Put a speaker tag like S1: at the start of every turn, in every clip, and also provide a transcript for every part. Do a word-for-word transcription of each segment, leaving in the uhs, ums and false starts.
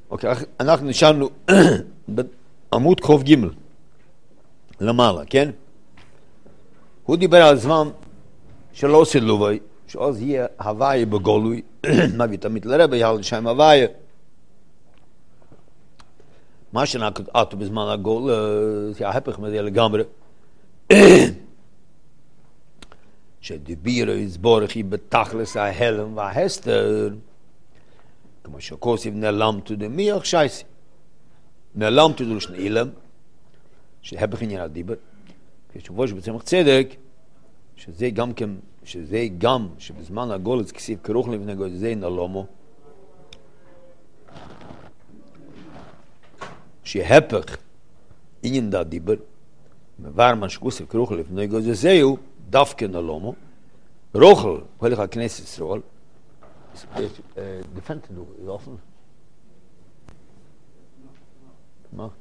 S1: אוקיי, אנחנו נשארנו בעמוד קוף ג' למעלה, כן? הוא דיבר על זמן שלא עושה לובי, שאז יהיה הוויה בגולוי, מביא תמיד לרבי, יעל שם הוויה. מה שנקטו בזמן הגול, זה ההפך מזה לגמרי. שדיבר יסבורך היא בתכלס ההלם וההסתר, כמו שכוסיב נעלמתו דמיח שייסי. נעלמתו דו לשני אילם, שהפך עניין הדיבר. כשבוע שבצמח צדק, שזה גם כן, שזה גם, שבזמן הגולץ כסיב כרוך לבני גוי, זה נעלמו. שהפך עניין דה דיבר, מבר מן שכוסיב כרוך לבני גוי, זהו דווקא נעלמו. רוחל, הולך הכנסת ישראל, defend te doen, is offen. Mag.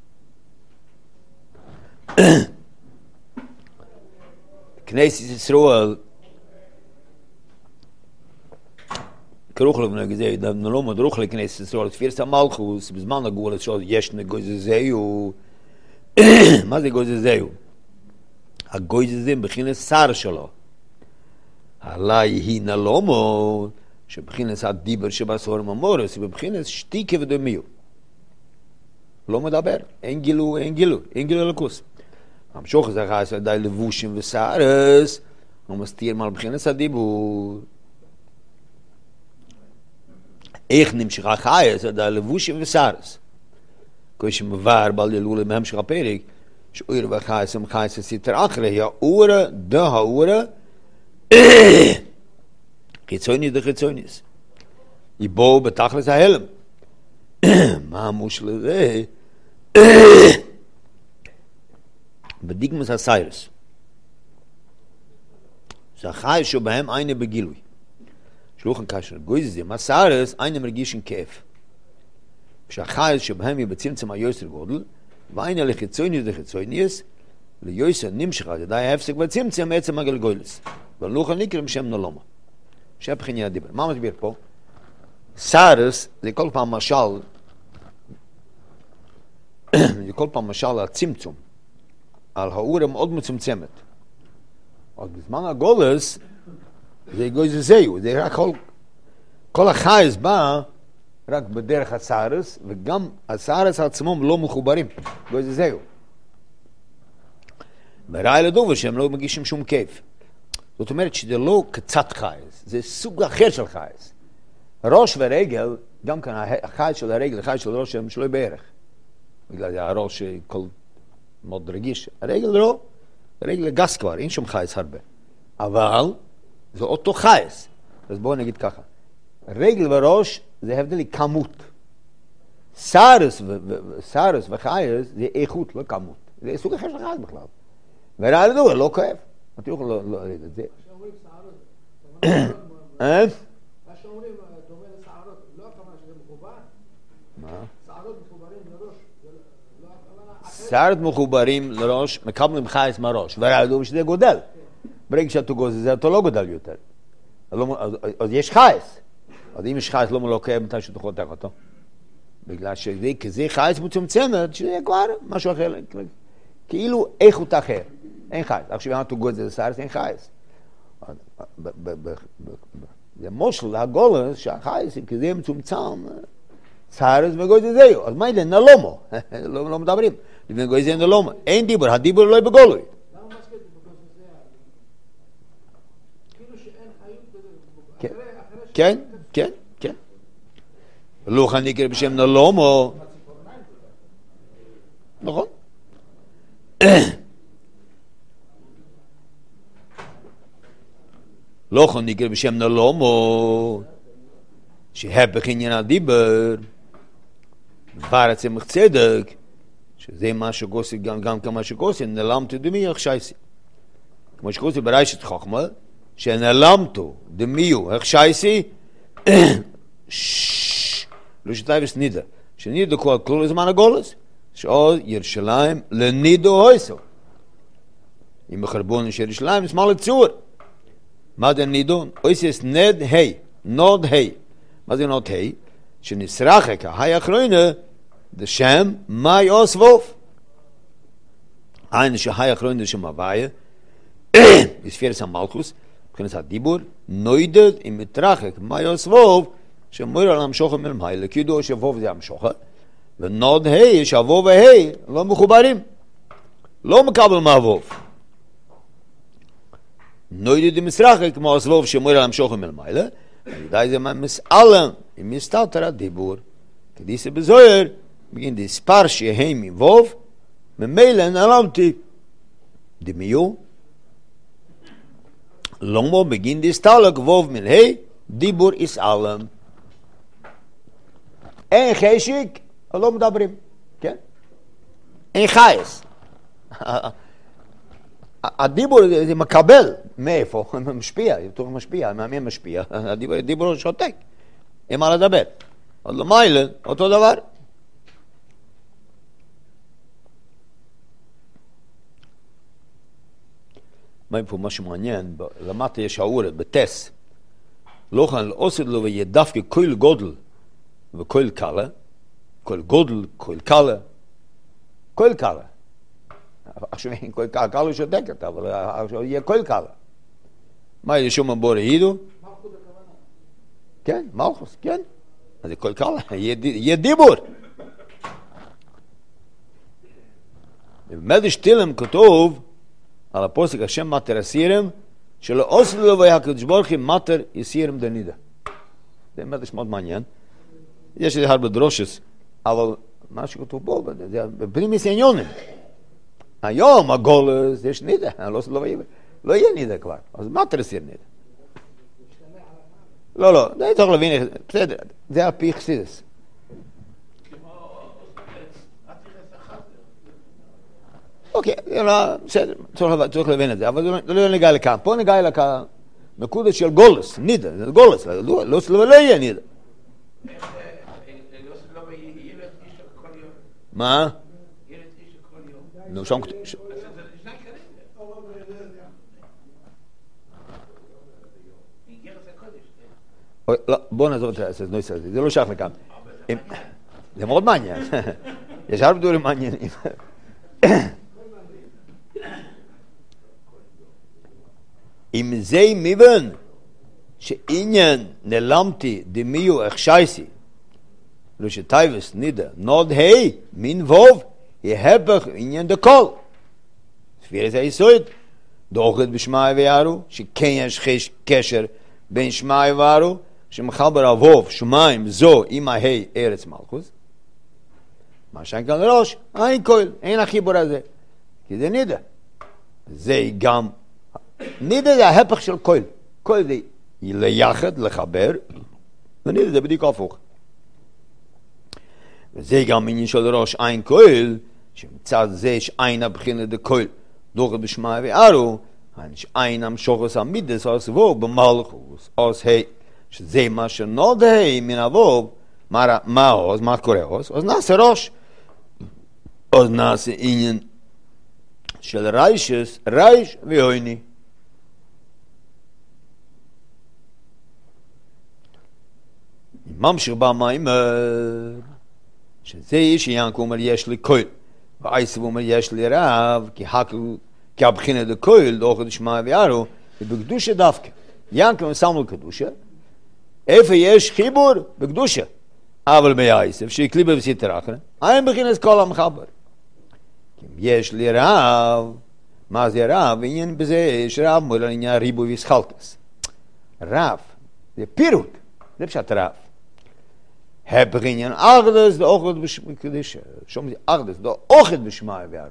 S1: Knesset Israel כרוך לבני גזי, נלום עוד רוח לכנסת ישראל, תפירס המלכוס, בזמן הגאול השעות, יש נגוי זהו. מה זה גוי זהו? הגוי זה מבחינת שר שלו. עלי היא נלומו, שבחינס הדיבר שבסור ממורס, בבחינס שתיקה ודמיו. לא מדבר, אין גילו, אין גילו, אין גילו לקוס. המשוך הזה חייס עדיין לבושים וסערס, הוא מסתיר מעל בחינס הדיבור. איך נמשכה חייס עדיין לבושים וסערס. כל שמבר בל ילולה מהמשך הפרק, שאויר וחייס הם חייס הסיטר אחרי, האורה, דה האורה, חיצוניס דה חיצוניס. יבואו בתכלס ההלם. מה המושל הזה? בדיגמוס הסיירס. זה החי שבהם אינה בגילוי. שלוחן כאשר גויזים, הסיירס אינה מרגישים כאב. שהחי שבהם יבצמצם היוסר גודל, ואינה לחיצוניס דה חיצוניס, ליוסר נמשך על ידי ההפסק וצמצם עצם הגלגולס. ולוחן נקרם שם נלומה. שהבחיני הדיבר. מה מסביר פה? סערס, זה כל פעם משל, זה כל פעם משל על צמצום, על האורה מאוד מצומצמת. אז בזמן הגולס, זה גוי זה זהו, זה רק כל, כל החייס בא רק בדרך הסערס, וגם הסערס עצמם לא מחוברים, גוי זה זהו. וראי לדובר שהם לא מגישים שום כיף. זאת אומרת שזה לא קצת חייס, זה סוג אחר של חייס. ראש ורגל, גם כאן החייס של הרגל, החייס של ראש הם שלוי בערך. בגלל זה הראש כל מאוד רגיש. הרגל לא, הרגל גס כבר, אין שום חייס הרבה. אבל זה אותו חייס. אז בואו נגיד ככה. רגל וראש זה הבדל לי כמות. סערס, סערס וחייס זה איכות, לא כמות. זה סוג אחר של חייס בכלל. וראה לדבר, לא כואב. אתה יכול לא להגיד את זה.
S2: מה שאומרים סערות, מה שאומרים דומה לסערות, לא הכוונה שזה מחובר?
S1: מה?
S2: סערות מחוברים לראש, לא הכוונה אחרת?
S1: סערות מחוברים לראש, מקבלים חייס מהראש, וראה לדבר שזה גודל. ברגע שאתה גוזר זה, אתה לא גודל יותר. אז יש חייס. אז אם יש חייס, לא מלא כאב מתי שאתה חותך אותו. בגלל שזה כזה חייס מצומצמת, שזה כבר משהו אחר. כאילו איכות אחר. אין חייס. עכשיו אם אתה גוזר סערס, אין חייס. זה מושל, הגולס, שהחייס, כזה מצומצם, סערס וגוזר זהו. אז מה זה? נלומו. לא מדברים. לפני גוזר נלומו. אין דיבור, הדיבור לא בגולוי.
S2: למה מסכת בגוזר זה? כאילו שאין חיות בזה.
S1: כן, כן, כן. לוחן נקרא בשם נלומו. נכון. לוחן נקרא בשם נלומו, שהפך עניין הדיבר, דבר הצמח צדק, שזה מה שגוסי, גם, גם כמה שגוסי, נעלמתו דמיו שייסי. כמו שגוסי בריישת חוכמה, שנעלמתו דמיו שייסי, לא שטייבס נידה, שנידה כל כלול הזמן הגולס, שעוד ירושלים לנידו הויסו. אם בחרבון של ירושלים, נשמע לצור. מה זה נידו? הויסס נד היי, נוד היי. מה זה נוד היי? שנסרחק, ההי אחרונה, זה שם, מאי אוס ווף. אין שההי אחרונה זה שם הוויה, בספירס המלכוס, מבחינת הדיבור, נוידד עם מתרחק, מאי אוס ווף, שמויר על המשוכר מלמעלה, כי ידעו שווף זה המשוכר, ונוד ה' שהוו וה' לא מחוברים, לא מקבל מהווף. נוידד עם מתרחק, כמו הסבוב שמויר על המשוכר מלמעלה, ודאי זה מסעלם, אם מסתתר הדיבור, כדי שבזויר, בגין דספר שה' מבוב, ממילא נעלמתי. דמיו, לומו בגין דסתלק ווב מן ה' דיבור יסעלם. אין חשיק, לא מדברים, כן? אין חייס. הדיבור זה מקבל, מאיפה? משפיע, יותר משפיע, מהמי משפיע, הדיבור שותק, אין מה לדבר. עוד לא מיילה, אותו דבר. מה פה משהו מעניין, למטה יש האורת, בטס, לא כאן לעשות לו וידווקא כל גודל וכל קלה, כל גודל, כל קלה, כל קלה. עכשיו אין כל קלה, קלה שותקת, אבל עכשיו יהיה כל קלה. מה יש שום בורא הידו?
S2: מלכות הכוונה.
S1: כן, מלכוס, כן. אז זה כל קלה, יהיה דיבור. במדרש תהילים כתוב על הפוסק השם מטר הסירם, שלא עושה לו והקדוש ברוך הוא מטר יסירם דנידה. זה מדרש מאוד מעניין. יש לזה הרבה דרושס, אבל מה שכתוב פה, זה בפנימיס עניונים. היום הגולס, יש נידה, לא עושה לו ויהיה, לא יהיה נידה כבר, אז מטר יסיר נידה. לא, לא, זה צריך להבין, בסדר, זה על פי חסידס. אוקיי, בסדר, צריך להבין את זה, אבל לא נגע לכאן. פה נגע לכאן, נקודה של גולס, נידה, זה גולס, לא סלו ולא יהיה נידה. מה? נו, שם כתוב... בוא נעזור את זה, זה לא שייך לכאן. זה מאוד מעניין, יש הרבה דברים מעניינים. אם זה מבן שעניין נעלמתי דמיו איך שייסי לא שטייבס נידה נוד היי מין ווב יהפך עניין דקול ספיר זה היסוד דוחת בשמאי ויערו שכן יש קשר בין שמאי ויערו שמחבר הווב שמיים זו עם ההי ארץ מלכוס מה שאין כאן לראש אין כהל אין החיבור הזה כי זה נידה זה גם נידה זה ההפך של כהל כהל זה ליחד לחבר ונידה זה בדיוק הפוך וזה גם עניין של ראש אין כהל שמצד זה יש אין הבחינה דכהל דוחת בשמאי ויערו אין המשוחס המידס אז ווב במלכוס אז היי שזה מה שנוד היי מן הווב מה עוז, מה קורה עוז אז נעשה ראש אז נעשה עניין של ריישס רייש ואויני ממשיך במים שזה איש ינק אומר יש לי כהל ואייסב אומר יש לי רב כי הקל כי הבחינה דכהל דוחת שמאי ויערו ובקדושה דווקא ינק מסמל קדושה איפה יש חיבור? בקדושה אבל באייסב שיקליבה בסתר אחרת אין בחינס כל המחבר יש לי רב מה זה רב? עניין בזה יש רב מול עניין ריבו ויסחלקס רב זה פירוט זה פשוט רב הפך עניין ארדס דאוכת בקדושה שום זה ארדס דאוכת בשמאי ויערו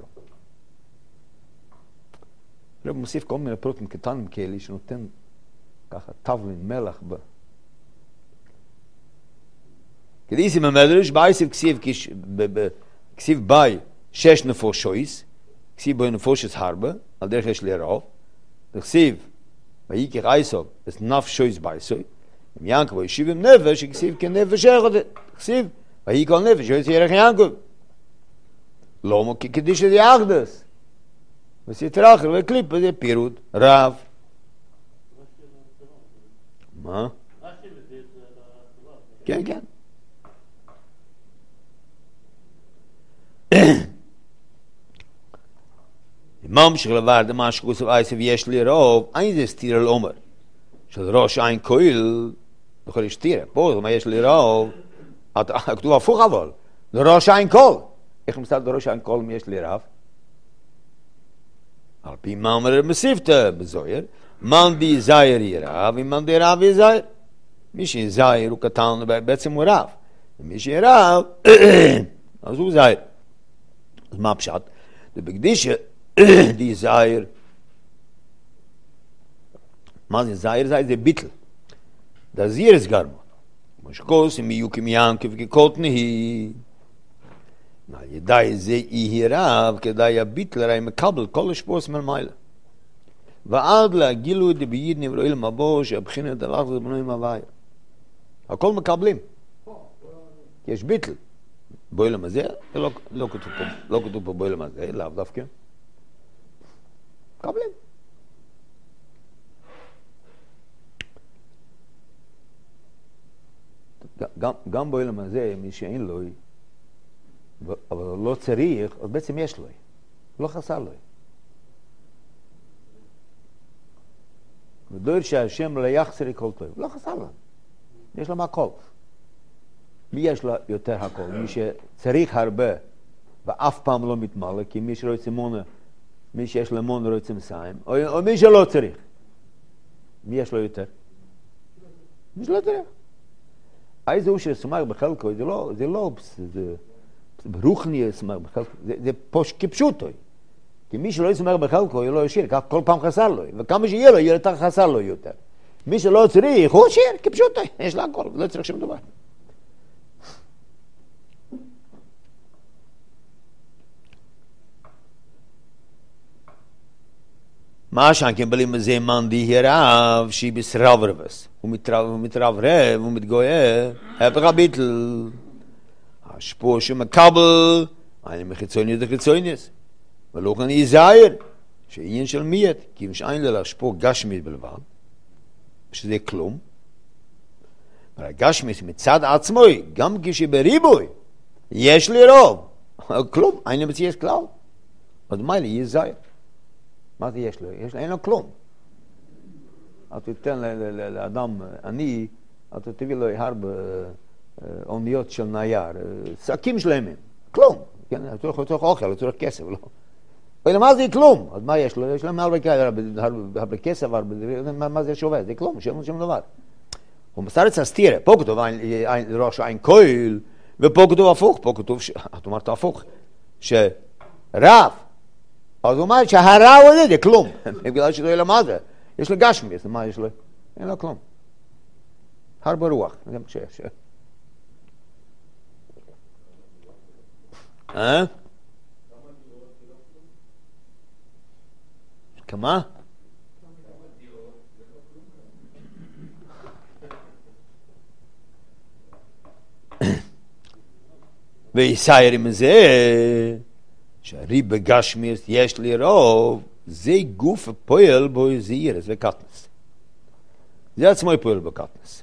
S1: רב מוסיף כל מיני פרוטים קטנים כאלה שנותן ככה טבלין מלח ב כדי שים המדרש באייסב כסיב כסיב ביי שש נפושויס כסיב בוי נפושס הרבה על דרך יש לי רוב כסיב ויקח אייסוב es נפשויס בייסוי עם ינקו ישיב עם נפש כסיב כנפש אחד כסיב ויקח נפש יוצא ירח ינקו לא מוקי כדי שזה אקדס וסתר אחר וקליפ זה פירוט רב מה? כן כן ממשיך לבד מה שכוסף אייסב יש לי רוב, אין זה סתיר על עומר. של ראש אין כהל, יכול להשתיר. פה, מה יש לי רוב, כתוב הפוך אבל, לראש אין כל. איך מסתכל לראש אין כל אם יש לי רב? על פי מאמר מסיפתא בזויר, מן די זייר היא רב, ומן די רב היא זייר. מי שזייר הוא קטן, בעצם הוא רב. ומי שרב, אז הוא זייר. אז מה פשט? זה בקדישה, די זייר. מה זה זייר? זייר זה ביטל. זה זיר סגרמו. משקוס, אם יהיו כמיינקב כקוטנה היא. ידעי זה יהי רב, כדאי הביטל הרי מקבל כל השפוס מלמיילה. ועד להגילו את דבייד נבראי למבוא, שהבחינה דבר זה בנוי מהוויה. הכל מקבלים. יש ביטל. בוילם הזה, לא, לא כתוב פה, לא כתוב פה בוילם הזה, לאו דווקא. מקבלים. גם, גם בוילם הזה, מי שאין לו, אבל לא צריך, אז בעצם יש לו. לא חסר לו. ודויר שהשם לא יחסר כל טוב. לא חסר לו. יש לו הכל. מי יש לו יותר הכל? מי שצריך הרבה ואף פעם לא מתמלא, כי מי שרוצה מונה, מי שיש לו מונה רוצה מסיים, או, או מי שלא צריך. מי יש לו יותר? מי שלא צריך. איזה הוא שסמך בחלקו, זה לא, זה לא, זה ברוחני סמך בחלקו, זה, זה פוש כפשוטו. כי מי שלא יסמך בחלקו, הוא לא ישיר, כך כל פעם חסר לו, וכמה שיהיה לו, יהיה יותר חסר לו יותר. מי שלא צריך, הוא ישיר, כפשוטו, יש לה הכל, לא צריך שום דבר. מה שאנכם בלים הזה מן די הרב, שהיא בסרב רבס. הוא מתרב רב, הוא מתגויה, הפך הביטל. השפוע שמקבל, אני מחיצוניוס דחיצוניוס. ולא כאן יזהיר, שעניין של מיית, כי אם שאין לה השפוע גשמית בלבד, שזה כלום. אבל הגשמית מצד עצמו, גם כשבריבוי, יש לי רוב. כלום, אין לי מציאס כלל. אז מה לי יזהיר? מה זה יש לו? יש לו, אין לו כלום. אתה תיתן לאדם עני, אתה תביא לו הרבה אוניות של נייר, שקים שלמים, כלום. אתה צריך אוכל, אתה צריך כסף, לא. אלא מה זה כלום? אז מה יש לו? יש לו הרבה כסף, מה זה שווה? זה כלום, שאין לו שום דבר. הוא מסתרץ הסתירה, פה כתוב ראש עין כהל, ופה כתוב הפוך, פה כתוב, את אומרת הפוך, שרב, אז הוא אומר שהרע הוא זה, זה כלום. בגלל שזה לא מה זה. יש לו גשמי, אז מה יש לו? אין לו כלום. הרבה רוח. זה מה שיש. אה? כמה? ויסייר עם זה, שהריב בגשמיס יש לי רוב, זה גוף הפועל בו זהירס וקטנס. זה עצמו פועל בקטנס.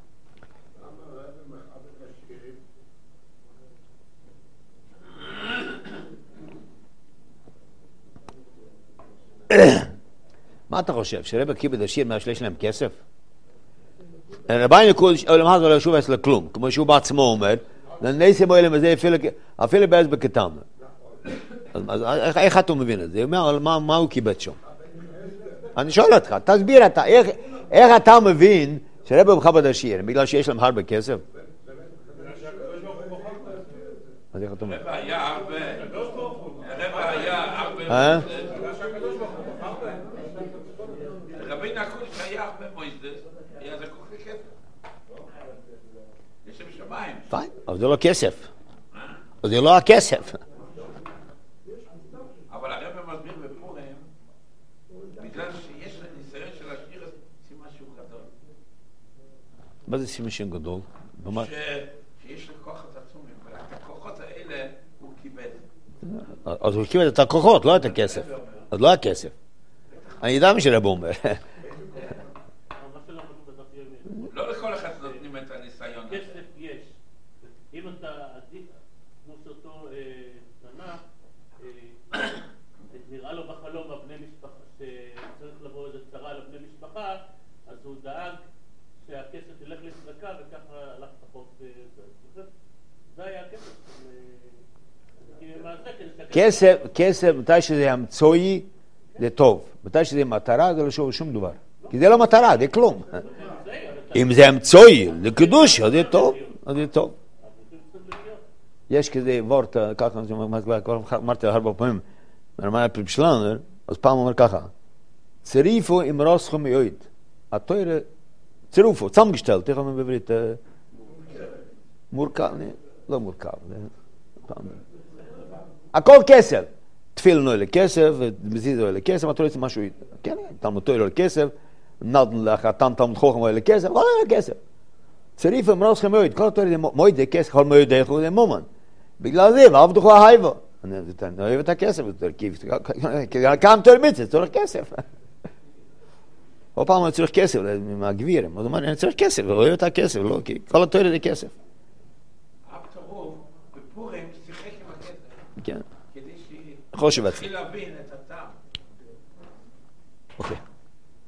S1: מה אתה חושב? שרבא קיבל השיר מהשליש להם כסף? רבי נקוד עולם הזה לא שוב אצלה כלום, כמו שהוא בעצמו אומר, לנסי בו אלה מזה אפילו בעז בקטן. אז איך אתה מבין את זה? הוא אומר, מה הוא קיבל שם? אני שואל אותך, תסביר אתה, איך אתה מבין שרבא בכבוד השיר, בגלל שיש להם הרבה כסף? אז איך אתה אומר?
S3: רבא היה הרבה, רבא היה הרבה,
S1: אה?
S3: רבי נקוד שהיה הרבה מויזדס, היה זה כוכי כסף. יש שם שמיים.
S1: פיין, אבל זה לא כסף. אז זה לא הכסף.
S3: אבל הרב מסביר בפורים, בגלל שיש ניסיון של השיר, אז סימן שהוא גדול.
S1: מה זה סימן שהוא גדול?
S3: שיש לו כוחות עצומים, אבל את הכוחות האלה הוא קיבל.
S1: אז הוא קיבל את הכוחות, לא את הכסף. אז לא הכסף. אני יודע מה שרב אומר.
S3: לא לכל אחד נותנים את הניסיון.
S4: כסף יש. אם אתה עדיף, כמו שאותו תנ"ך, את נראה לו בחלום הבני משפחה, שצריך לבוא איזה צרה לבני משפחה, אז הוא דאג שהכסף ילך לצדקה, וככה הלך פחות וזה. זה היה הכסף.
S1: כסף, כסף, מתי שזה המצואי, זה טוב. מתי שזה מטרה, זה לא שווה שום דבר. כי זה לא מטרה, זה כלום. אם זה המצואי, לקדוש, אז זה טוב, אז זה טוב. יש כזה וורט, ככה, אמרתי הרבה פעמים, מרמיה פריבשלנר, אז פעם אומר ככה, צריפו עם רוסכו מיועד. התוירה, צירופו, צמגשטל, תכף אומר בעברית, מורכב, לא מורכב, הכל כסף. תפיל נוי לכסף, מזיז נוי לכסף, אתה לא יוצא משהו, כן, תלמוד תוירה לכסף, נדן לך, תן תלמוד חוכם נוי לכסף, כל נוי לכסף. צריפו עם רוסכו מיועד, כל התוירה מועד זה כסף, כל מועד דייכו זה מומן. בגלל זה, ועבדו ההייבו. אני אוהב את הכסף, כמה תויר מצווה, צורך כסף. כל פעם אני צריך כסף מהגבירים, אז הוא אומר, אני צריך כסף, הוא אוהב את הכסף, לא, כי כל התויר זה כסף.
S3: אף קרוב, בפורים שיחק עם הכסף.
S1: כן.
S3: כדי
S1: חושב עצמי.
S3: שיתחיל להבין את הטעם.
S1: אוקיי.